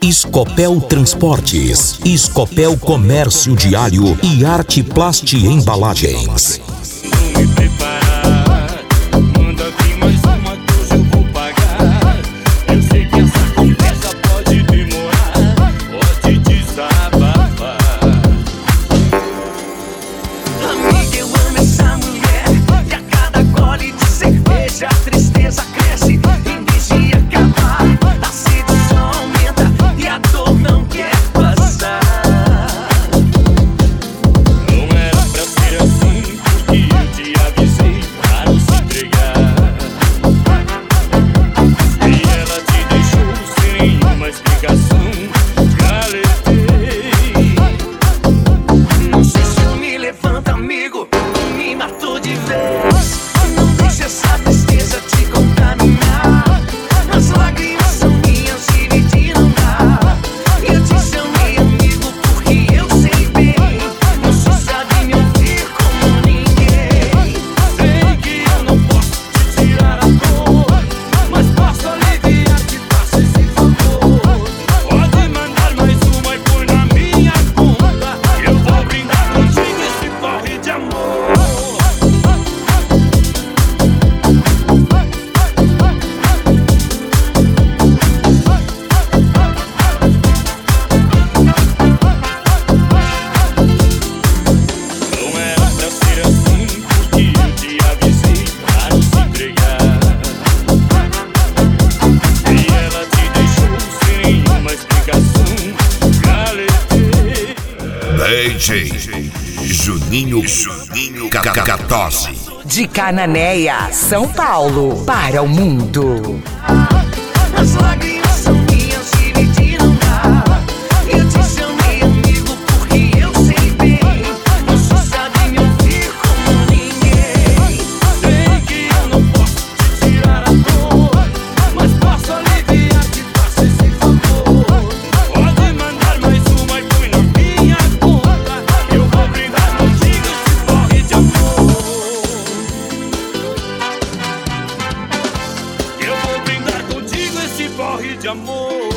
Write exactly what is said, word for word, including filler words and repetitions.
Escopel Transportes, Escopel Comércio Diário e Arte Plast Embalagens. D J Juninho, Juninho Cacatosse. De Cananéia, São Paulo, para o mundo. As lágrimas são minhas, dividir não dá. Eu te chamei amigo porque eu sei bem. Você sabe me ouvir como ninguém. Sei que eu não posso te tirar a dor, mas posso aliviar-te, faça esse favor. Pode mandar mais uma e põe na minha conta. Eu vou brindar contigo esse porre de amor. Eu vou brindar contigo esse porre de amor.